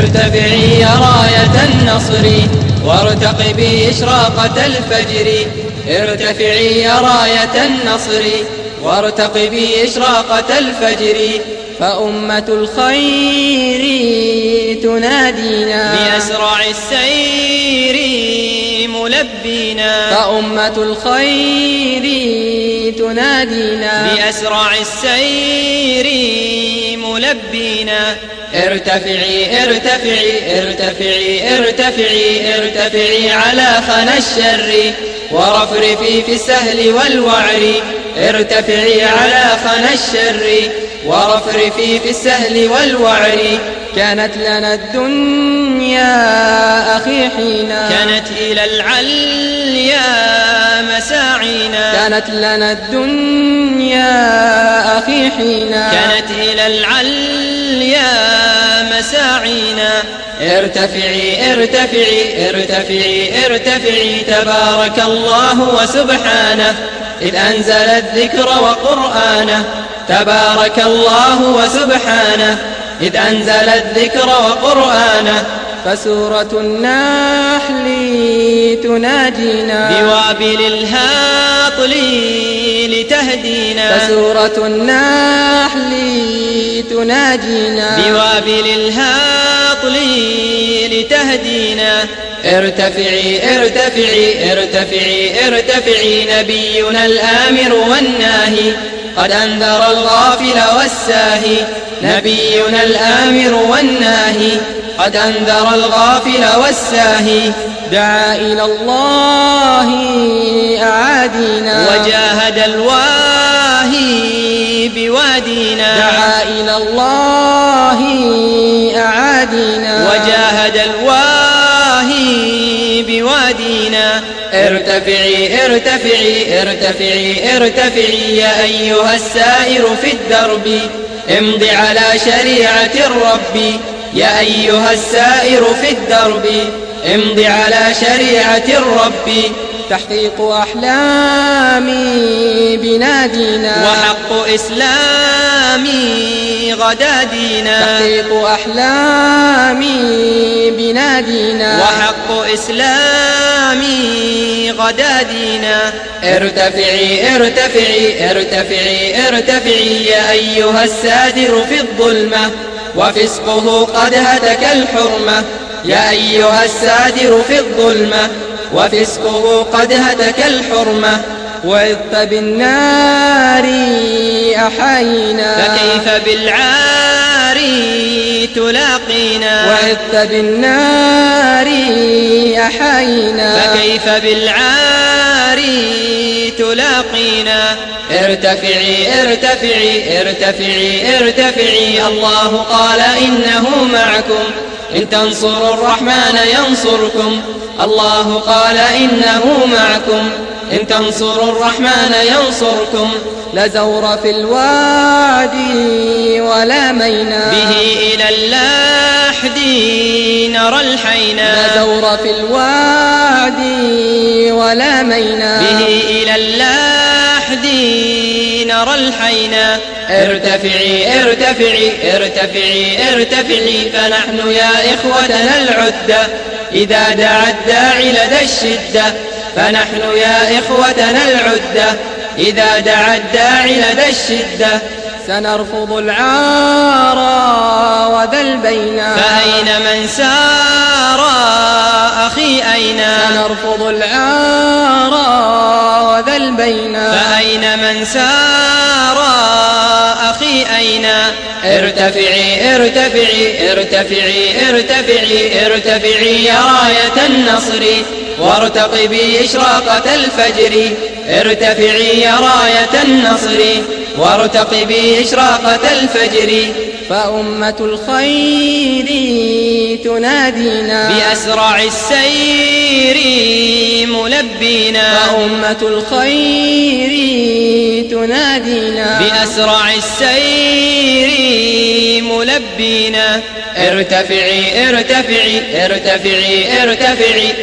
ارتفعي يا راية النصر وارتقبي إشراقة الفجر. ارتفعي يا راية النصر وارتقبي إشراقة الفجر. فأمة الخير تنادينا بأسرع السير ملبينا. فأمة الخير تنادينا بأسرع السير ملبينا. ارتفعي ارتفعي ارتفعي ارتفعي ارتفعي على خنا الشر ورفرفي في السهل والوعر. ارتفعي على خنا الشر ورفرفي في السهل والوعر. كانت لنا الدنيا أخي حينا كانت إلى العليا مساعينا. كانت لنا الدنيا أخي حينا كانت إلى العليا مساعينا. ارتفعي ارتفعي ارتفعي ارتفعي تبارك الله وسبحانه إذ أنزل الذكر وقرآنه. تبارك الله وسبحانه إذ أنزل الذكر وقرآنه. فسورة النحل تناجينا بوابل الهاطل لتهدينا. فسورة النحل تناجينا بوابل الهاطل لتهدينا. ارتفعي ارتفعي ارتفعي ارتفعي نبينا الآمر والناهي قد أنذر الغافل والساهي. نبينا الآمر والناهي قد أنذر الغافل والساهي. دعا إلى الله أعادينا وجاهد الواهي بوادينا. دعا إلى الله أعادينا وجاهد الواهي بوادينا. ارتفعي ارتفعي ارتفعي ارتفعي يا أيها السائر في الدرب امض على شريعة الرب. يا أيها السائر في الدرب امض على شريعة الرب. تحقيق أحلامي بنادينا وحق إسلامي غدا دينا. تحقيق أحلامي بنادينا وحق إسلامي غدا دينا. ارتفعي ارتفعي ارتفعي ارتفعي يا أيها السادر في الظلمة وفسقه قد هتك الحرمة. يا أيها السادر في الظلمة وفسقه قد هتك الحرمة. وعظت بالنار أحاينا فكيف بالعار تلاقينا. وعظت بالنار أحاينا فكيف بالعار تلاقينا. ارتفعي ارتفعي ارتفعي ارتفعي الله قال إنه معكم إن تنصروا الرحمن ينصركم. الله قال إنه معكم إن تنصروا الرحمن ينصركم. لزور في الوادي ولا مينا به إلى اللحد نرى الحينا. لزور في الوادي ولا مينا به إلى اللحد نرى الحينا. ارتفعي ارتفعي ارتفعي ارتفعي فنحن يا إخوتنا العدة إذا دعا الداعي لدى الشدة. فنحن يا إخوتنا العدة إذا دعا الداعي لدى الشدة. سنرفض العار وذا البينا. فأين من سار أخي أين. سنرفض العار وذا البينا. فأين من سار أخي أين. ارتفعي ارتفعي ارتفعي ارتفعي ارتفعي يا راية النصر وارتقبي إشراقة الفجر. ارتفعي يا راية النصر وارتقبي إشراقة الفجر. فأمة الخير تنادينا بأسرع السير ملبينا. فأمة الخير تنادينا بأسرع السير ملبينا. ارتفعي ارتفعي ارتفعي ارتفعي